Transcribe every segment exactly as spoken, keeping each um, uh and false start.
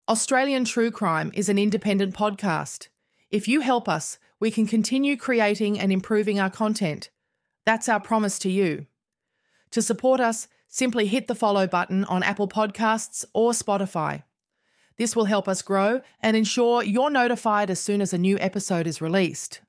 Australian True Crime is an independent podcast. If you help us, we can continue creating and improving our content. That's our promise to you. To support us, simply hit the follow button on Apple Podcasts or Spotify. This will help us grow and ensure you're notified as soon as a new episode is released.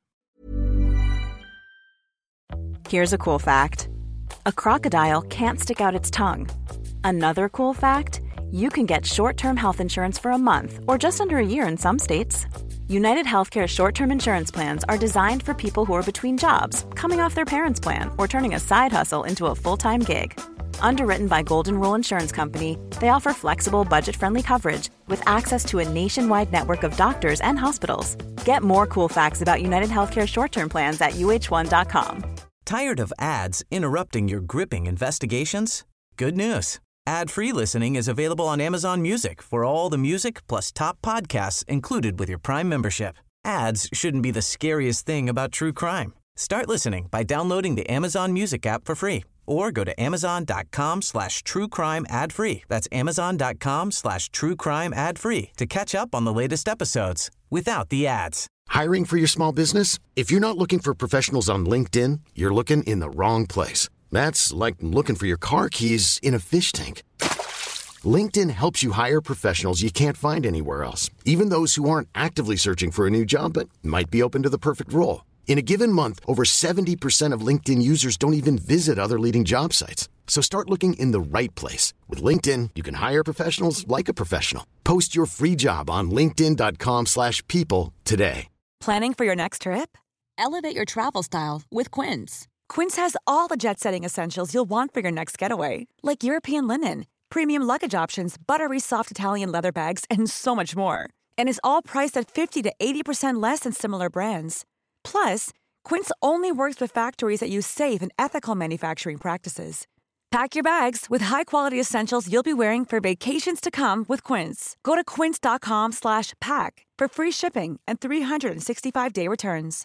Here's a cool fact. A crocodile can't stick out its tongue. Another cool fact, you can get short-term health insurance for a month or just under a year in some states. United Healthcare short-term insurance plans are designed for people who are between jobs, coming off their parents' plan, or turning a side hustle into a full-time gig. Underwritten by Golden Rule Insurance Company, they offer flexible, budget-friendly coverage with access to a nationwide network of doctors and hospitals. Get more cool facts about United Healthcare short-term plans at U H one dot com. Tired of ads interrupting your gripping investigations? Good news. Ad-free listening is available on Amazon Music for all the music plus top podcasts included with your Prime membership. Ads shouldn't be the scariest thing about true crime. Start listening by downloading the Amazon Music app for free or go to amazon.com slash true crime ad free. That's amazon.com slash true crime ad free to catch up on the latest episodes without the ads. Hiring for your small business? If you're not looking for professionals on LinkedIn, you're looking in the wrong place. That's like looking for your car keys in a fish tank. LinkedIn helps you hire professionals you can't find anywhere else, even those who aren't actively searching for a new job but might be open to the perfect role. In a given month, over seventy percent of LinkedIn users don't even visit other leading job sites. So start looking in the right place. With LinkedIn, you can hire professionals like a professional. Post your free job on linkedin.com slash people today. Planning for your next trip? Elevate your travel style with Quince. Quince has all the jet-setting essentials you'll want for your next getaway, like European linen, premium luggage options, buttery soft Italian leather bags, and so much more. And is all priced at fifty to eighty percent less than similar brands. Plus, Quince only works with factories that use safe and ethical manufacturing practices. Pack your bags with high-quality essentials you'll be wearing for vacations to come with Quince. Go to quince.com slash pack for free shipping and three sixty-five day returns.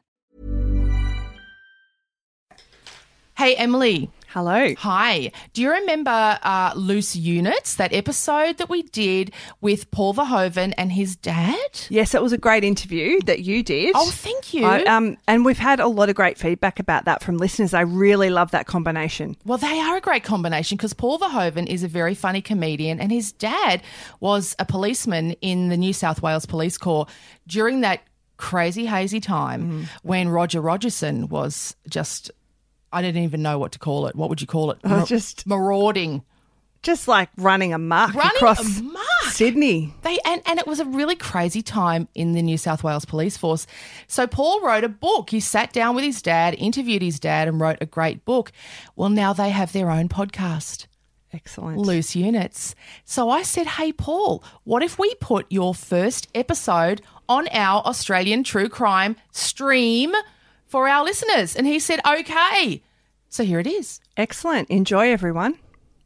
Hey, Emily. Hello. Hi. Do you remember uh, Loose Units, that episode that we did with Paul Verhoeven and his dad? Yes, it was a great interview that you did. Oh, thank you. I, um, and we've had a lot of great feedback about that from listeners. I really love that combination. Well, they are a great combination because Paul Verhoeven is a very funny comedian and his dad was a policeman in the New South Wales Police Corps during that crazy, hazy time mm. when Roger Rogerson was just... I didn't even know what to call it. What would you call it? Mar- just marauding. Just like running amok running across amok. Sydney. They and, and it was a really crazy time in the New South Wales Police Force. So Paul wrote a book. He sat down with his dad, interviewed his dad and wrote a great book. Well, now they have their own podcast. Excellent. Loose Units. So I said, hey, Paul, what if we put your first episode on our Australian True Crime stream for our listeners? And he said, okay. So here it is. Excellent. Enjoy, everyone.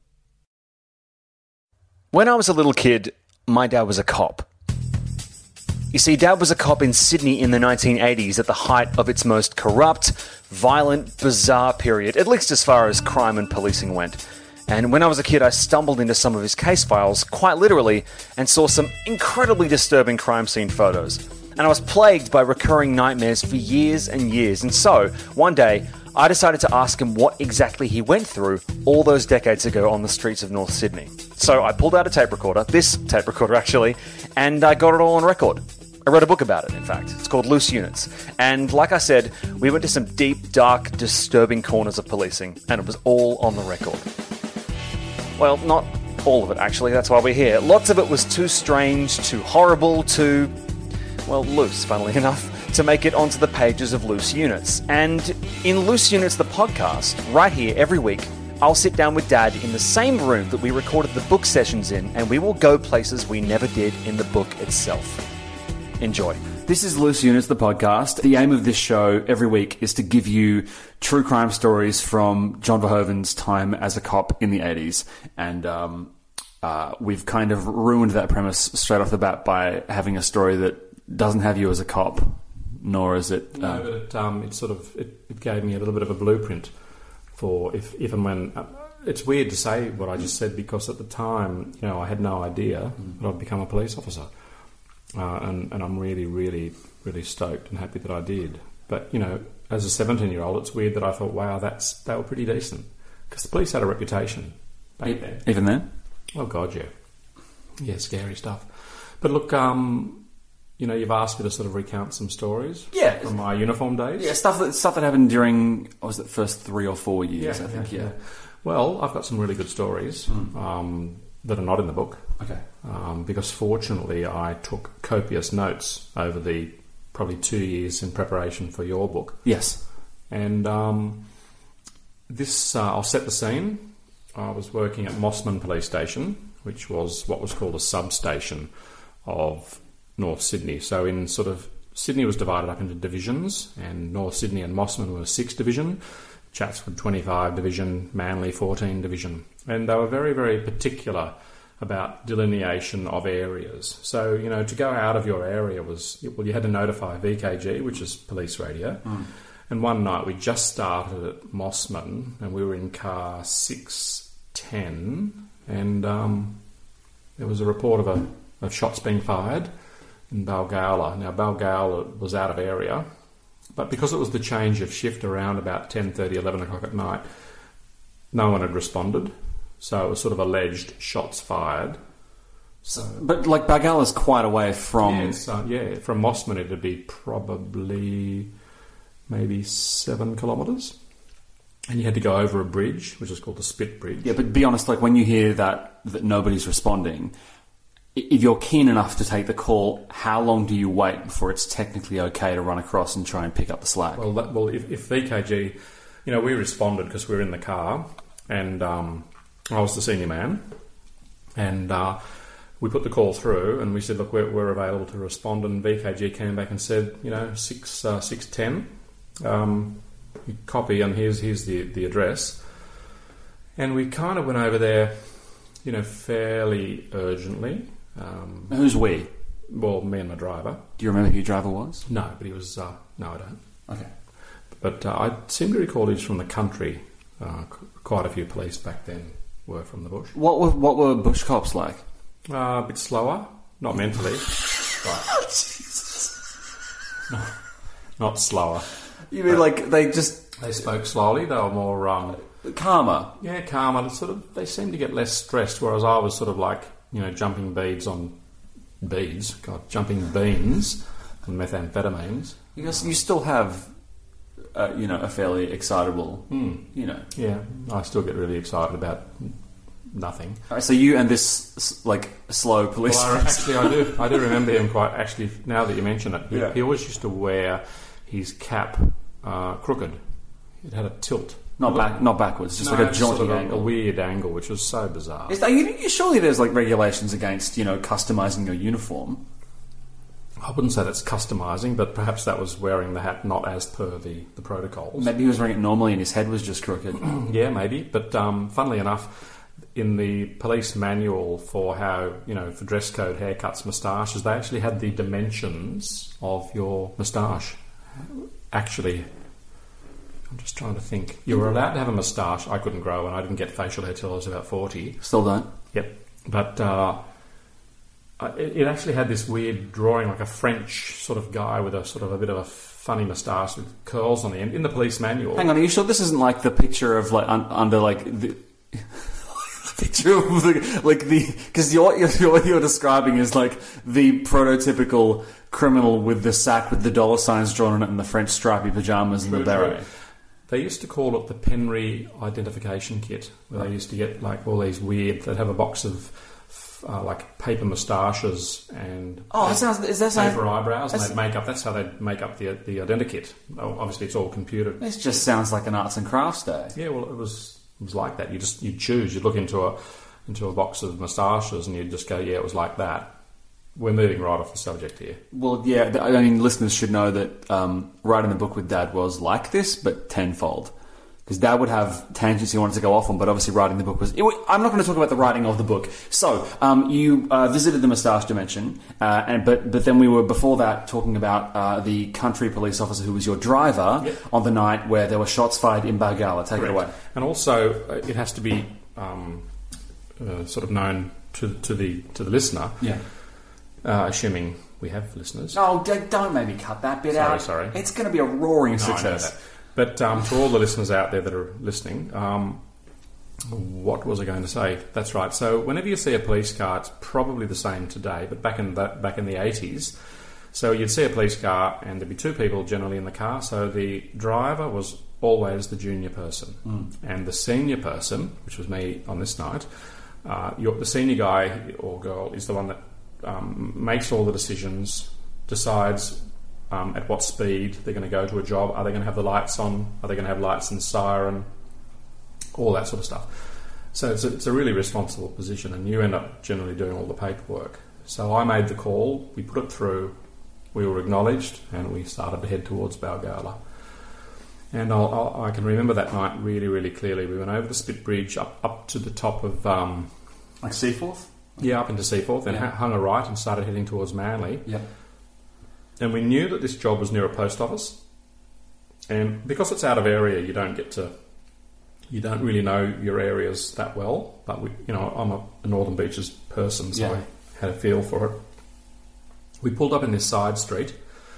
When I was a little kid, my dad was a cop. You see, Dad was a cop in Sydney in the nineteen eighties at the height of its most corrupt, violent, bizarre period, at least as far as crime and policing went. And when I was a kid, I stumbled into some of his case files, quite literally, and saw some incredibly disturbing crime scene photos. And I was plagued by recurring nightmares for years and years. And so, one day, I decided to ask him what exactly he went through all those decades ago on the streets of North Sydney. So I pulled out a tape recorder, this tape recorder actually, and I got it all on record. I wrote a book about it, in fact. It's called Loose Units. And like I said, we went to some deep, dark, disturbing corners of policing, and it was all on the record. Well, not all of it, actually. That's why we're here. Lots of it was too strange, too horrible, too... well, loose, funnily enough, to make it onto the pages of Loose Units. And in Loose Units, the podcast, right here every week, I'll sit down with Dad in the same room that we recorded the book sessions in, and we will go places we never did in the book itself. Enjoy. This is Loose Units, the podcast. The aim of this show every week is to give you true crime stories from John Verhoeven's time as a cop in the eighties. And um, uh, we've kind of ruined that premise straight off the bat by having a story that doesn't have you as a cop, nor is it... Uh, no, but it, um, it sort of it, it gave me a little bit of a blueprint for if, if and when... Uh, it's weird to say what I just said because at the time, you know, I had no idea mm. that I'd become a police officer. Uh, and, and I'm really, really, really stoked and happy that I did. But, you know, as a seventeen-year-old, it's weird that I thought, wow, that's they were pretty decent. Because the police had a reputation back e- then. Even then? Oh, God, yeah. Yeah, scary stuff. But look, um, you know, you've asked me to sort of recount some stories yeah. from my uniform days. Yeah, stuff that stuff that happened during, what was it, first three or four years, yeah, I think, yeah, yeah. yeah. Well, I've got some really good stories mm. um, that are not in the book. Okay. Um, because fortunately I took copious notes over the probably two years in preparation for your book. Yes. And um, this, uh, I'll set the scene. I was working at Mossman Police Station, which was what was called a substation of North Sydney. So in sort of, Sydney was divided up into divisions, and North Sydney and Mossman were six division, Chatswood twenty-five division, Manly fourteen division. And they were very, very particular about delineation of areas. So, you know, to go out of your area was, well, you had to notify V K G, which is police radio. Mm. And one night we just started at Mossman and we were in car six ten and um, there was a report of, a, of shots being fired in Balgowlah. Now, Balgowlah was out of area, but because it was the change of shift around about ten thirty, eleven o'clock at night, no one had responded. So it was sort of alleged shots fired. So, but like Balgowlah's quite away from... Yeah, so, yeah, from Mossman it would be probably maybe seven kilometres. And you had to go over a bridge, which is called the Spit Bridge. Yeah, but be honest, like when you hear that that nobody's responding, if you're keen enough to take the call, how long do you wait before it's technically okay to run across and try and pick up the slack? Well, that, well, if, if V K G... You know, we responded because we were in the car and... Um, I was the senior man, and uh, we put the call through, and we said, "Look, we're, we're available to respond." And V K G came back and said, "You know, six uh, six ten, um, copy, and here's here's the the address." And we kind of went over there, you know, fairly urgently. Um, Who's we? Well, me and my driver. Do you remember who your driver was? No, but he was. Uh, no, I don't. Okay, but uh, I seem to recall he was from the country. Uh, quite a few police back then were from the bush. What were what were bush cops like? Uh, a bit slower, not mentally, but no, not slower. You mean like they just they spoke slowly? They were more um, calmer. Yeah, calmer. Sort of, they seemed to get less stressed. Whereas I was sort of like, you know, jumping beads on beads. God, jumping beans on methamphetamines. Because you still have. Uh, you know, a fairly excitable, mm. you know. Yeah, I still get really excited about nothing. All right, so you and this, like, slow police... Well, I, actually, I do I do remember him quite... Actually, now that you mention it, he, yeah. he always used to wear his cap uh, crooked. It had a tilt. Not back, not backwards, just no, like a jaunty sort of angle. A weird angle, which was so bizarre. Is that, you, you, surely there's, like, regulations against, you know, customising your uniform. I wouldn't say that's customising, but perhaps that was wearing the hat not as per the, the protocols. Maybe he was wearing it normally and his head was just crooked. Yeah, maybe. But um, funnily enough, in the police manual for how, you know, for dress code, haircuts, moustaches, they actually had the dimensions of your moustache. Actually, I'm just trying to think. You were allowed to have a moustache. I couldn't grow, and I didn't get facial hair till I was about forty. Still don't? Yep. But... Uh, It actually had this weird drawing, like a French sort of guy with a sort of a bit of a funny moustache with curls on the end in the police manual. Hang on, are you sure this isn't like the picture of like un- under like the, the picture of the, like the because what you're, what you're describing is like the prototypical criminal with the sack with the dollar signs drawn on it and the French stripy pajamas and the beret. They used to call it the Penry identification kit, where they used to get like all these weird. They'd have a box of. Uh, like paper moustaches and oh, that sounds, is that paper sound, eyebrows, and they'd make up. That's how they'd make up the the identikit. Oh, obviously, it's all computed. This just sounds like an arts and crafts day. Yeah, well, it was it was like that. You just you choose. You look into a into a box of moustaches, and you just go, yeah, it was like that. We're moving right off the subject here. Well, yeah, I mean, listeners should know that um, writing the book with Dad was like this, but tenfold. Because Dad would have tangents he wanted to go off on, but obviously writing the book was... It, I'm not going to talk about the writing of the book. So, um, you uh, visited the Moustache Dimension, uh, and but but then we were, before that, talking about uh, the country police officer who was your driver yep. on the night where there were shots fired in Balgowlah. Take Correct. it away. And also, uh, it has to be um, uh, sort of known to, to, the, to the listener, Yeah. uh, assuming we have listeners. Oh, d- don't maybe cut that bit Sorry, out. sorry. It's going to be a roaring No, I know success. that. But um, to all the listeners out there that are listening, um, what was I going to say? That's right. So whenever you see a police car, it's probably the same today, but back in the, back in the eighties, so you'd see a police car and there'd be two people generally in the car. So the driver was always the junior person, mm. and the senior person, which was me on this night, uh, you're, the senior guy or girl is the one that um, makes all the decisions, decides Um, at what speed they're going to go to a job, are they going to have the lights on, are they going to have lights and siren, all that sort of stuff. So it's a, it's a really responsible position, and you end up generally doing all the paperwork. So I made the call, we put it through, we were acknowledged, and we started to head towards Balgowlah. And I'll, I'll, I can remember that night really, really clearly. We went over the Spit Bridge up, up to the top of... Um, like Seaforth? Yeah, up into Seaforth, and yeah. hung a right and started heading towards Manly. Yep. And we knew that this job was near a post office, and because it's out of area, you don't get to, you don't really know your areas that well. But we, you know, I'm a, a Northern Beaches person, so yeah. I had a feel for it. We pulled up in this side street.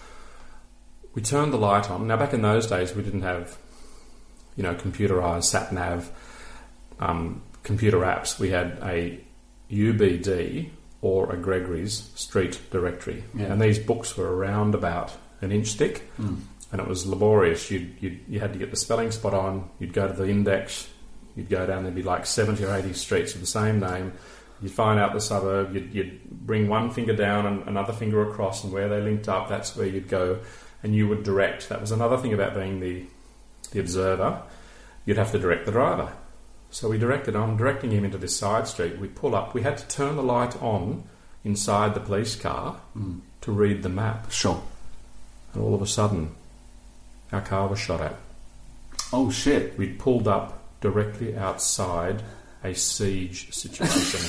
We turned the light on. Now, back in those days, we didn't have, you know, computerized sat nav, um, computer apps. We had a U B D. Or a Gregory's Street Directory. Yeah. And these books were around about an inch thick, mm. and it was laborious. You'd, you'd, you had to get the spelling spot on, you'd go to the index, you'd go down, there'd be like seventy or eighty streets with the same name, you'd find out the suburb, you'd, you'd bring one finger down and another finger across, and where they linked up, that's where you'd go, and you would direct. That was another thing about being the, the observer. You'd have to direct the driver. So we directed, I'm directing him into this side street. We pull up. We had to turn the light on inside the police car mm. to read the map. Sure. And all of a sudden, our car was shot at. Oh, shit. We'd pulled up directly outside a siege situation.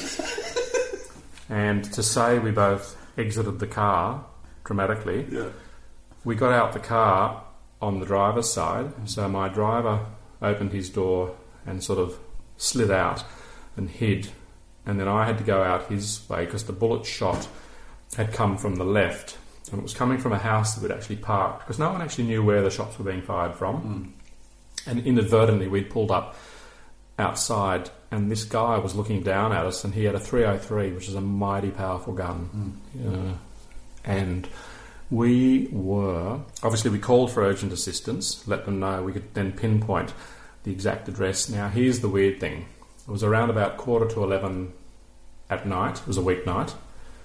And to say we both exited the car dramatically, yeah. we got out the car on the driver's side. So my driver opened his door and sort of slid out and hid, and then I had to go out his way because the bullet shot had come from the left, and it was coming from a house that we'd actually parked, because no one actually knew where the shots were being fired from. Mm. And inadvertently we'd pulled up outside, and this guy was looking down at us, and he had a three oh three, which is a mighty powerful gun. Mm. Uh, and we were, obviously we called for urgent assistance, let them know. We could then pinpoint the exact address. Now, here's the weird thing. It was around about quarter to eleven at night. It was a weeknight.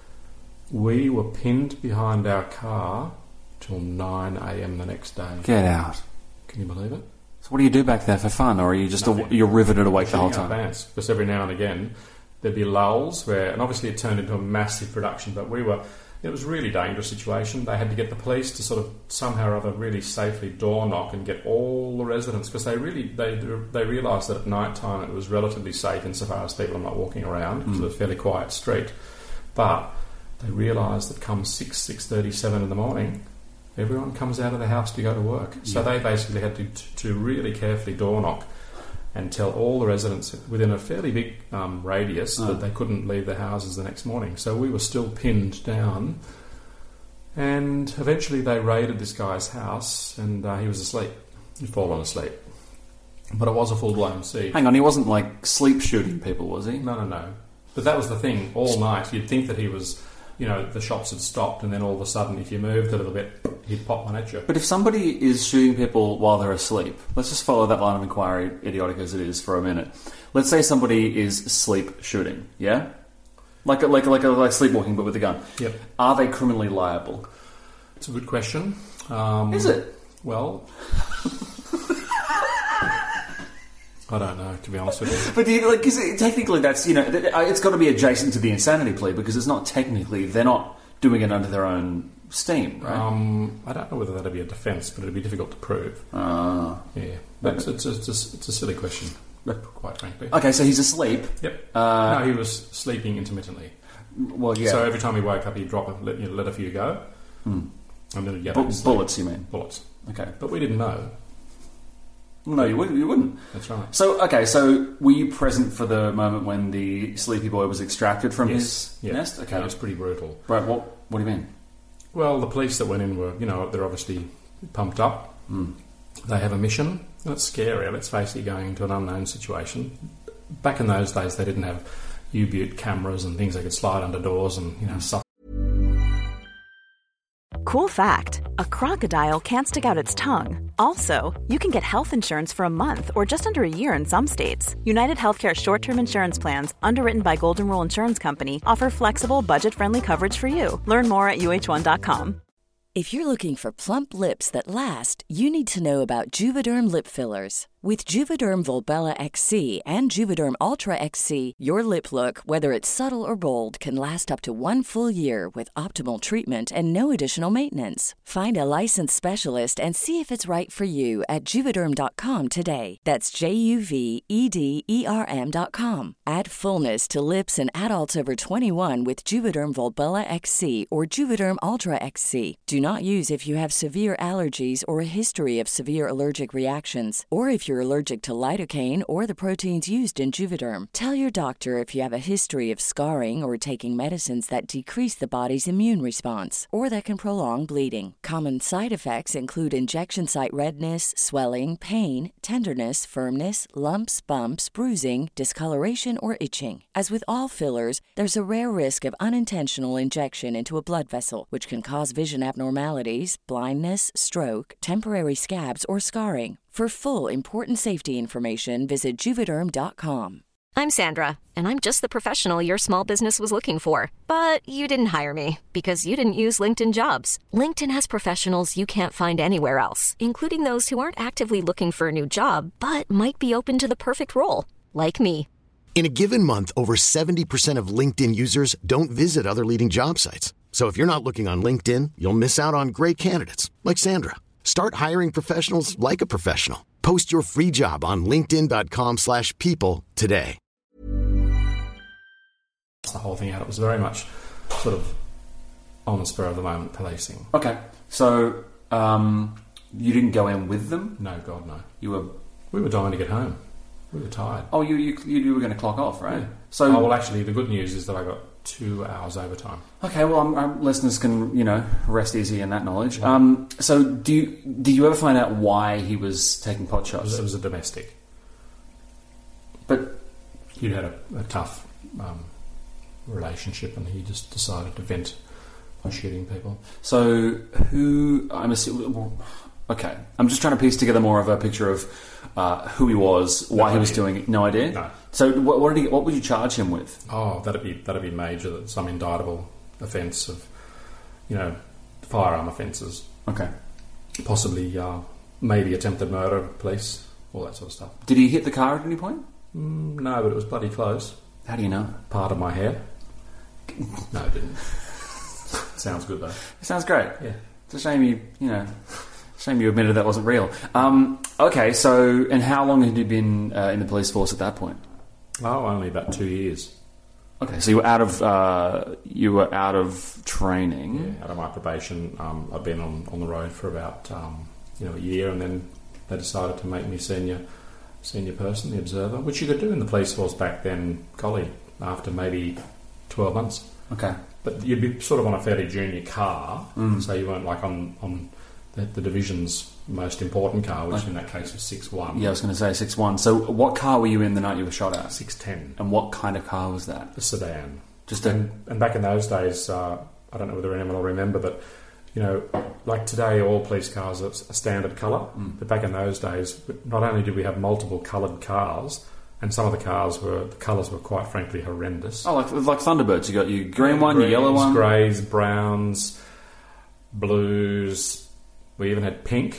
We were pinned behind our car till nine a.m. the next day. Get out. Can you believe it? So what do you do back there for fun, or are you just a, you're riveted awake the whole time? Pants, because every now and again there'd be lulls where, and obviously it turned into a massive production, but we were, it was a really dangerous situation. They had to get the police to sort of somehow or other really safely door knock and get all the residents, because they really they they realised that at night time it was relatively safe insofar as people are not walking around, because mm. it was a fairly quiet street. But they realised that come six six thirty seven in the morning, everyone comes out of the house to go to work. So yeah. they basically had to to really carefully door knock and tell all the residents within a fairly big um, radius oh. that they couldn't leave their houses the next morning. So we were still pinned down, and eventually they raided this guy's house, and uh, he was asleep. He'd fallen asleep. But it was a full-blown siege. Hang on, he wasn't like sleep shooting people, was he? No, no, no. But that was the thing. All night you'd think that he was, you know, the shops had stopped, and then all of a sudden if you moved a little bit, he'd pop one at you. But if somebody is shooting people while they're asleep, let's just follow that line of inquiry, idiotic as it is, for a minute. Let's say somebody is sleep shooting, yeah? Like a, like a, like a, like sleepwalking but with a gun. Yep. Are they criminally liable? It's a good question. Um, is it? Well... I don't know, to be honest with you. But do you, like, cause it, technically that's, you know, it's got to be adjacent to the insanity plea, because it's not technically, they're not doing it under their own steam, right? Um, I don't know whether that'd be a defence, but it'd be difficult to prove. Uh, yeah, but it's, it's, it's, a, it's a silly question, quite frankly. Okay, so he's asleep. Yep. Uh, no, he was sleeping intermittently. Well, yeah. So every time he woke up, he'd drop a, let, you know, let a few go. Mm. And then he'd get Bu- back to sleep. bullets, you mean? Bullets. Okay. But we didn't know. No, you wouldn't. You wouldn't. That's right. So, okay, so were you present for the moment when the sleepy boy was extracted from Yes. his Yeah. nest? Okay. It was pretty brutal. Right, what, what do you mean? Well, the police that went in were, you know, they're obviously pumped up. Mm. They have a mission. And it's scary, let's face it, going into an unknown situation. Back in those days, they didn't have U-Butte cameras and things they could slide under doors and, you know, suck. Cool fact, a crocodile can't stick out its tongue. Also, you can get health insurance for a month or just under a year in some states. United Healthcare short-term insurance plans, underwritten by Golden Rule Insurance Company, offer flexible, budget-friendly coverage for you. Learn more at U H one dot com. If you're looking for plump lips that last, you need to know about Juvederm lip fillers. With Juvederm Volbella X C and Juvederm Ultra X C, your lip look, whether it's subtle or bold, can last up to one full year with optimal treatment and no additional maintenance. Find a licensed specialist and see if it's right for you at Juvederm dot com today. That's J U V E D E R M dot com. Add fullness to lips in adults over twenty-one with Juvederm Volbella X C or Juvederm Ultra X C. Do not use if you have severe allergies or a history of severe allergic reactions, or if you're allergic to lidocaine or the proteins used in Juvederm. Tell your doctor if you have a history of scarring or taking medicines that decrease the body's immune response or that can prolong bleeding. Common side effects include injection site redness, swelling, pain, tenderness, firmness, lumps, bumps, bruising, discoloration, or itching. As with all fillers, there's a rare risk of unintentional injection into a blood vessel, which can cause vision abnormalities, blindness, stroke, temporary scabs, or scarring. For full, important safety information, visit Juvederm dot com. I'm Sandra, and I'm just the professional your small business was looking for. But you didn't hire me, because you didn't use LinkedIn Jobs. LinkedIn has professionals you can't find anywhere else, including those who aren't actively looking for a new job, but might be open to the perfect role, like me. In a given month, over seventy percent of LinkedIn users don't visit other leading job sites. So if you're not looking on LinkedIn, you'll miss out on great candidates, like Sandra. Start hiring professionals like a professional. Post your free job on linkedin dot com slash people today. The whole thing out, it was very much sort of on the spur of the moment policing. Okay, so um, you didn't go in with them? No, God, no. You were... We were dying to get home. We were tired. Oh, you you, you were going to clock off, right? Yeah. So, oh, well, actually, the good news is that I got two hours overtime. Okay, well, um, our listeners can, you know, rest easy in that knowledge. Um, so, do you, did you ever find out why he was taking pot shots? It was, it was a domestic. But he'd had a, a tough um, relationship, and he just decided to vent by shooting people. So, who? I'm assuming. Well, okay, I'm just trying to piece together more of a picture of uh, who he was, why no he was idea. doing it. No idea. No. So, what, what did he? What would you charge him with? Oh, that'd be that'd be major. Some indictable offence of, you know, firearm offences. Okay. Possibly, uh, maybe attempted murder, police, all that sort of stuff. Did he hit the car at any point? Mm, no, but it was bloody close. How do you know? Part of my hair. No, it didn't. Sounds good though. It sounds great. Yeah. It's a shame you, you know, shame you admitted that wasn't real. Um, okay, so and how long had you been uh, in the police force at that point? Oh, only about two years. Okay, so you were out of uh, you were out of training. Yeah, out of my probation. Um, I've been on, on the road for about um, you know a year, and then they decided to make me senior senior person, the observer, which you could do in the police force back then, golly, after maybe twelve months. Okay, but you'd be sort of on a fairly junior car, mm. so you weren't like on on the, the division's most important car, which okay. in that case was six one. Yeah, I was going to say six one. So, what car were you in the night you were shot at? six ten. And what kind of car was that? A sedan. Just a... and, and back in those days, uh, I don't know whether anyone will remember, but you know, like today, all police cars are a standard colour. Mm. But back in those days, not only did we have multiple coloured cars, and some of the cars were the colours were quite frankly horrendous. Oh, like like Thunderbirds. You got your green one, Greens, your yellow one, greys, browns, blues. We even had pink.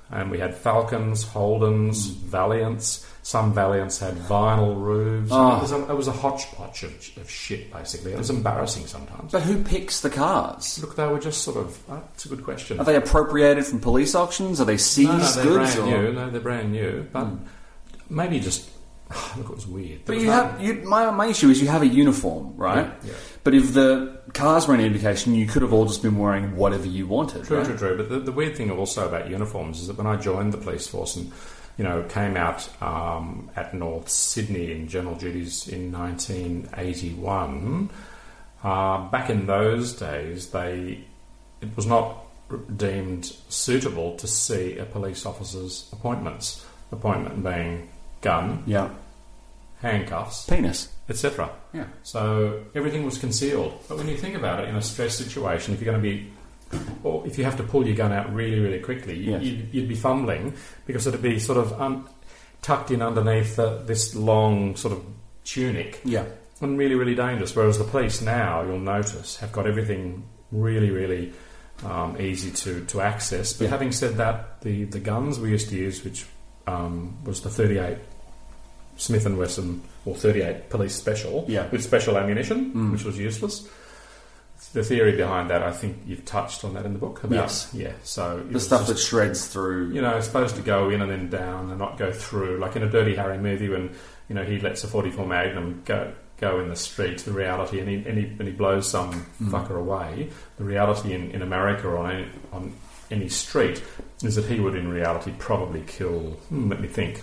And we had Falcons, Holdens, mm. Valiants. Some Valiants had vinyl roofs. Oh. It, was a, it was a hodgepodge of, of shit, basically. It was embarrassing sometimes. But who picks the cars? Look, they were just sort of... Uh, that's a good question. Are they appropriated from police auctions? Are they seized no, no, they're goods? brand or? new. No, they're brand new. But mm. maybe just... Look, it was weird. But was you no, have... You, my, my issue is you have a uniform, right? Yeah, yeah. But if the cars were any indication, you could have all just been wearing whatever you wanted, True, right? true, true. But the, the weird thing also about uniforms is that when I joined the police force and, you know, came out um, at North Sydney in general duties in nineteen eighty-one, uh, back in those days, they it was not deemed suitable to see a police officer's appointments. Appointment being gun, yeah, handcuffs, penis, et cetera. Yeah. So everything was concealed. But when you think about it, in a stress situation, if you're going to be, or if you have to pull your gun out really, really quickly, you, yes. you'd, you'd be fumbling because it'd be sort of un, tucked in underneath the, this long sort of tunic. Yeah. And really, really dangerous. Whereas the police now, you'll notice, have got everything really, really um, easy to, to access. But yeah. having said that, the, the guns we used to use, which um, was the thirty-eight Smith and Wesson or thirty-eight Police Special yeah. with special ammunition, mm. which was useless. The theory behind that, I think you've touched on that in the book. About, yes. Yeah. So the stuff just, that shreds through. You know, it's supposed to go in and then down and not go through. Like in a Dirty Harry movie when, you know, he lets a forty-four Magnum go go in the street, the reality, and he, and he, and he blows some mm. fucker away. The reality in, in America or on any, on any street is that he would in reality probably kill, hmm, let me think,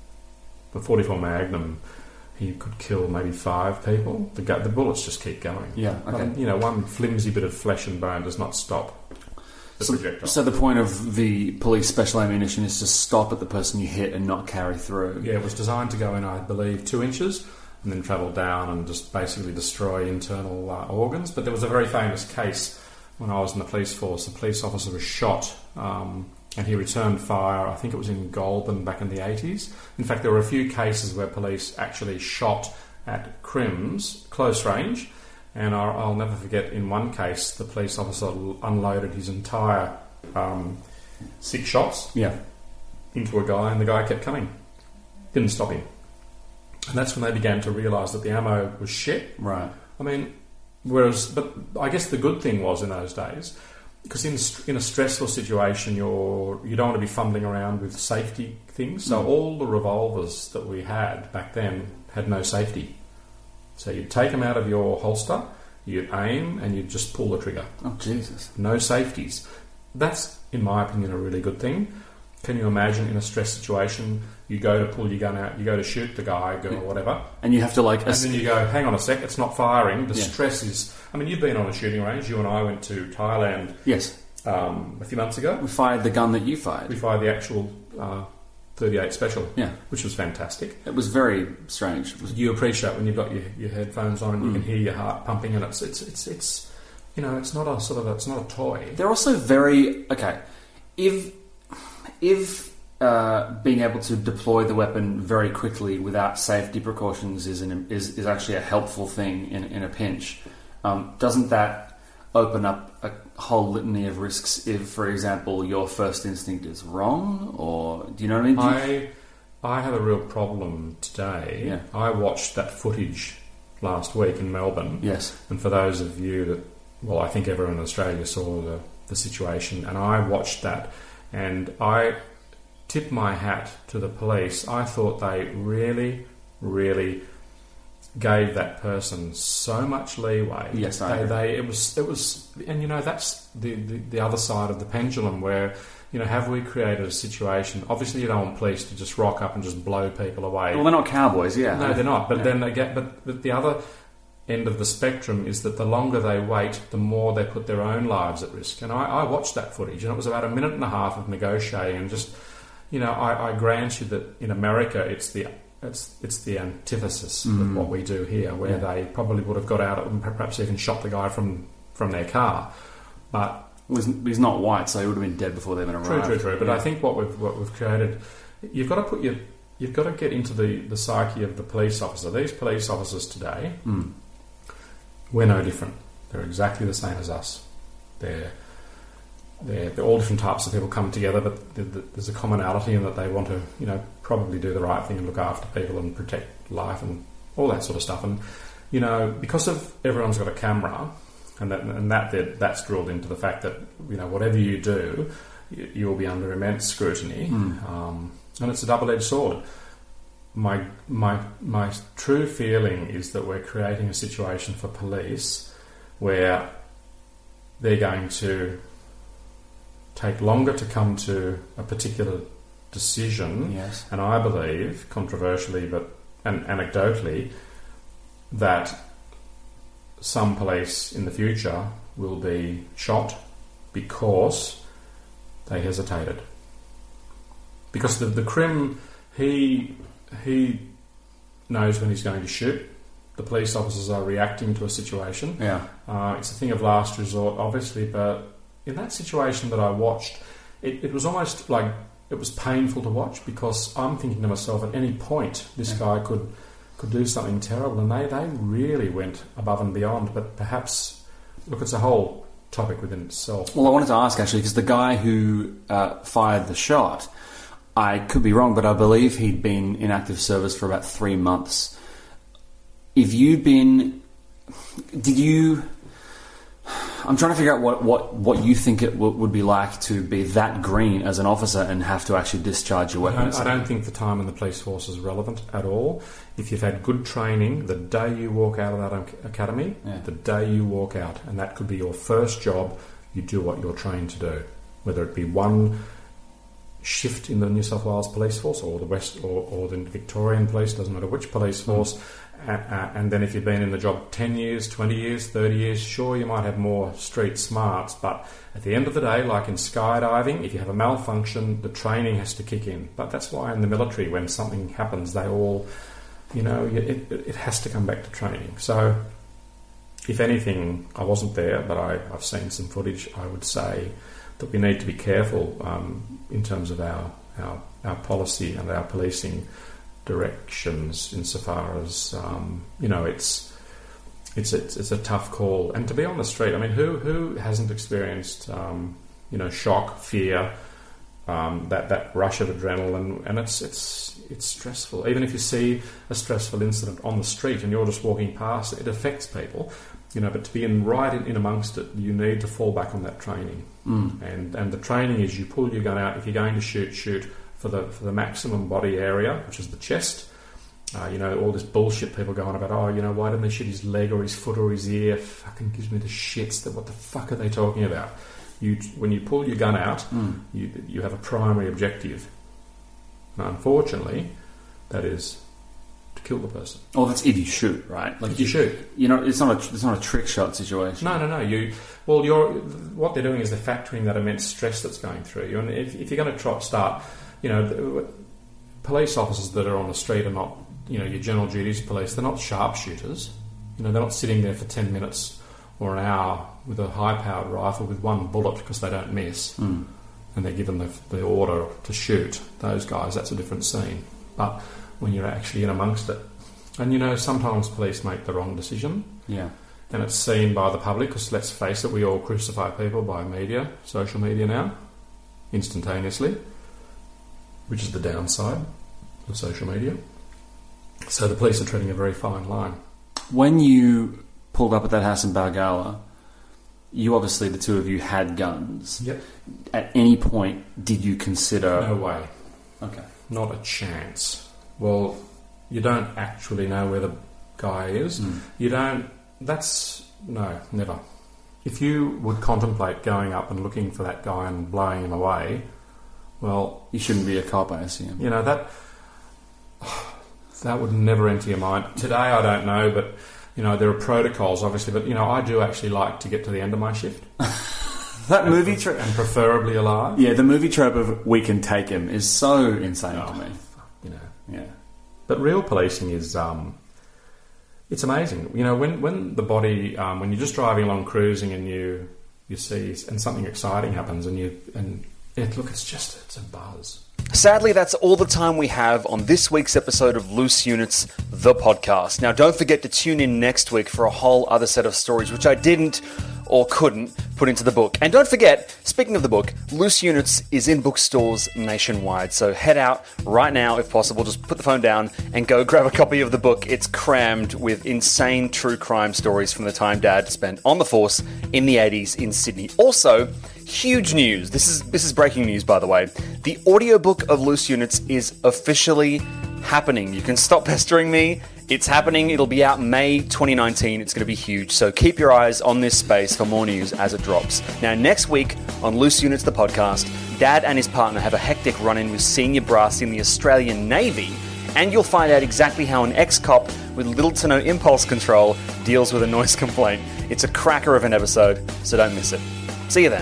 the forty-four Magnum, he could kill maybe five people. The, the bullets just keep going. Yeah, okay. Um, you know, one flimsy bit of flesh and bone does not stop the so, projectile. So the point of the police special ammunition is to stop at the person you hit and not carry through. Yeah, it was designed to go in, I believe, two inches and then travel down and just basically destroy internal uh, organs. But there was a very famous case when I was in the police force. A police officer was shot um, and he returned fire. I think it was in Goulburn back in the eighties. In fact, there were a few cases where police actually shot at crims, close range, and I'll, I'll never forget in one case the police officer unloaded his entire um, six shots yeah. into a guy, and the guy kept coming. Didn't stop him. And that's when they began to realise that the ammo was shit. Right. I mean, whereas, but I guess the good thing was in those days, because in in a stressful situation, you're you don't want to be fumbling around with safety things. So mm. all the revolvers that we had back then had no safety. So you'd take them out of your holster, you'd aim, and you'd just pull the trigger. Oh Jesus! No safeties. That's, in my opinion, a really good thing. Can you imagine in a stress situation, you go to pull your gun out, you go to shoot the guy, girl, yeah. whatever, and you have to like, and then you go, hang on a sec, it's not firing. The yeah. stress is. I mean, you've been on a shooting range. You and I went to Thailand. Yes. Um, a few months ago, we fired the gun that you fired. We fired the actual uh, thirty-eight Special. Yeah, which was fantastic. It was very strange. It was... You appreciate when you've got your, your headphones on and mm. you can hear your heart pumping, and it's it's it's it's you know, it's not a sort of a, it's not a toy. They're also very okay. If if uh, being able to deploy the weapon very quickly without safety precautions is an, is is actually a helpful thing in in a pinch. Um, doesn't that open up a whole litany of risks if, for example, your first instinct is wrong? Or do you know what I mean? I I have a real problem today. Yeah. I watched that footage last week in Melbourne. Yes. And for those of you that, well, I think everyone in Australia saw the, the situation, and I watched that, and I tip my hat to the police. I thought they really, really gave that person so much leeway. Yes, I they, agree. they it was it was, and you know that's the, the the other side of the pendulum where, you know, have we created a situation? Obviously, you don't want police to just rock up and just blow people away. Well, they're not cowboys, yeah. No, they're not. But yeah. then they get. But, but the other end of the spectrum is that the longer they wait, the more they put their own lives at risk. And I, I watched that footage, and it was about a minute and a half of negotiating, and just, you know, I, I grant you that in America, it's the It's it's the antithesis mm. of what we do here, where yeah. they probably would have got out and perhaps even shot the guy from, from their car. But well, he's not white, so he would have been dead before they even arrived. True, true, true. But yeah. I think what we've what we've created, you've got to put your you've got to get into the, the psyche of the police officer. These police officers today, mm. we're no different. They're exactly the same as us. They're they're, they're all different types of people come together, but there's a commonality in that they want to, you know, probably do the right thing and look after people and protect life and all that sort of stuff. And, you know, because of everyone's got a camera, and that and that that's drilled into the fact that, you know, whatever you do, you, you'll be under immense scrutiny, mm. um, and it's a double-edged sword. My my my true feeling is that we're creating a situation for police where they're going to take longer to come to a particular decision, yes. and I believe, controversially but and anecdotally, that some police in the future will be shot because they hesitated. Because the the crim, he he knows when he's going to shoot. The police officers are reacting to a situation. Yeah, uh, it's a thing of last resort, obviously, but in that situation that I watched, it, it was almost like it was painful to watch, because I'm thinking to myself, at any point this yeah. guy could could do something terrible, and they, they really went above and beyond. But perhaps, look, it's a whole topic within itself. Well, I wanted to ask, actually, because the guy who uh, fired the shot, I could be wrong, but I believe he'd been in active service for about three months. If you'd been... Did you... I'm trying to figure out what, what, what you think it w- would be like to be that green as an officer and have to actually discharge your weapons. I don't, I don't think the time in the police force is relevant at all. If you've had good training, the day you walk out of that academy, yeah. the day you walk out, and that could be your first job, you do what you're trained to do. Whether it be one shift in the New South Wales police force or the West or, or the Victorian police, doesn't matter which police force. Mm. Uh, uh, and then if you've been in the job ten years, twenty years, thirty years, sure, you might have more street smarts, but at the end of the day, like in skydiving, if you have a malfunction, the training has to kick in. But that's why in the military, when something happens, they all, you know, it, it has to come back to training. So, if anything, I wasn't there, but I, I've seen some footage. I would say that we need to be careful um, in terms of our, our, our policy and our policing directions, insofar as um, you know, it's it's it's it's a tough call. And to be on the street, I mean, who who hasn't experienced um, you know, shock, fear, um, that that rush of adrenaline, and it's it's it's stressful. Even if you see a stressful incident on the street and you're just walking past, it affects people, you know. But to be in right in, in amongst it, you need to fall back on that training. Mm. And and the training is, you pull your gun out. If you're going to shoot, shoot for the for the maximum body area, which is the chest. Uh, you know, all this bullshit people going about, oh, you know, why didn't they shoot his leg or his foot or his ear? Fucking gives me the shits. That what the fuck are they talking about? You, when you pull your gun out, mm. you you have a primary objective. And unfortunately, that is to kill the person. Oh, that's if you shoot, right? Like if you, you shoot, you know, it's not a it's not a trick shot situation. No, no, no. You well, you're what they're doing is they're factoring that immense stress that's going through you. And if, if you're going to try, start, you know, the, police officers that are on the street are not, you know, your general duties police. They're not sharpshooters. You know, they're not sitting there for ten minutes or an hour with a high-powered rifle with one bullet because they don't miss, mm. and they're given the, the order to shoot. Those guys, that's a different scene. But when you're actually in amongst it, and you know, sometimes police make the wrong decision. Yeah. And it's seen by the public, because let's face it, we all crucify people by media, social media now, instantaneously, which is the downside of social media. So the police are treading a very fine line. When you pulled up at that house in Balgowlah, you obviously, the two of you, had guns. Yep. At any point, did you consider... No way. Okay. Not a chance. Well, you don't actually know where the guy is. Mm. You don't... That's... No, never. If you would contemplate going up and looking for that guy and blowing him away, well... You shouldn't be a cop, I assume. You know, that... That would never enter your mind. Today, I don't know, but, you know, there are protocols, obviously, but, you know, I do actually like to get to the end of my shift. That and movie... Tra- and preferably alive. Yeah, the movie trope of we can take him is so insane oh, to me. You know. Yeah. But real policing is... Um, it's amazing. You know, when, when the body... Um, when you're just driving along, cruising, and you you see... And something exciting happens, and you... and it, look, it's just... It's a buzz. Sadly, that's all the time we have on this week's episode of Loose Units, the podcast. Now, don't forget to tune in next week for a whole other set of stories, which I didn't or couldn't put into the book. And don't forget, speaking of the book, Loose Units is in bookstores nationwide. So head out right now if possible. Just put the phone down and go grab a copy of the book. It's crammed with insane true crime stories from the time Dad spent on the force in the eighties in Sydney. Also, huge news. This is this is breaking news, by the way. The audiobook of Loose Units is officially happening. You can stop pestering me. It's happening. It'll be out May twenty nineteen. It's going to be huge. So keep your eyes on this space for more news as it drops. Now, next week on Loose Units, the podcast, Dad and his partner have a hectic run-in with senior brass in the Australian Navy, and you'll find out exactly how an ex-cop with little to no impulse control deals with a noise complaint. It's a cracker of an episode, so don't miss it. See you then.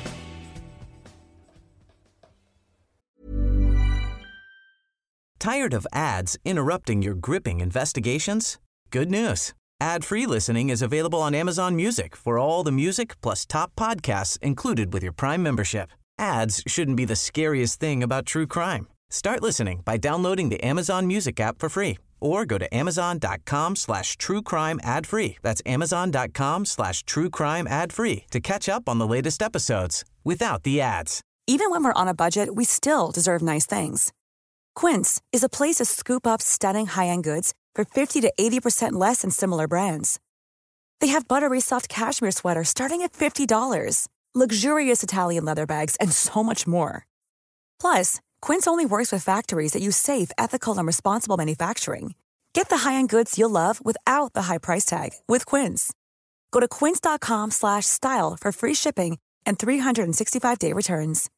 Tired of ads interrupting your gripping investigations? Good news. Ad-free listening is available on Amazon Music for all the music plus top podcasts included with your Prime membership. Ads shouldn't be the scariest thing about true crime. Start listening by downloading the Amazon Music app for free or go to amazon.com slash true crime ad free. That's amazon.com slash true crime ad free to catch up on the latest episodes without the ads. Even when we're on a budget, we still deserve nice things. Quince is a place to scoop up stunning high-end goods for fifty to eighty percent less than similar brands. They have buttery soft cashmere sweaters starting at fifty dollars, luxurious Italian leather bags, and so much more. Plus, Quince only works with factories that use safe, ethical, and responsible manufacturing. Get the high-end goods you'll love without the high price tag with Quince. Go to quince.com slash style for free shipping and three sixty-five day returns.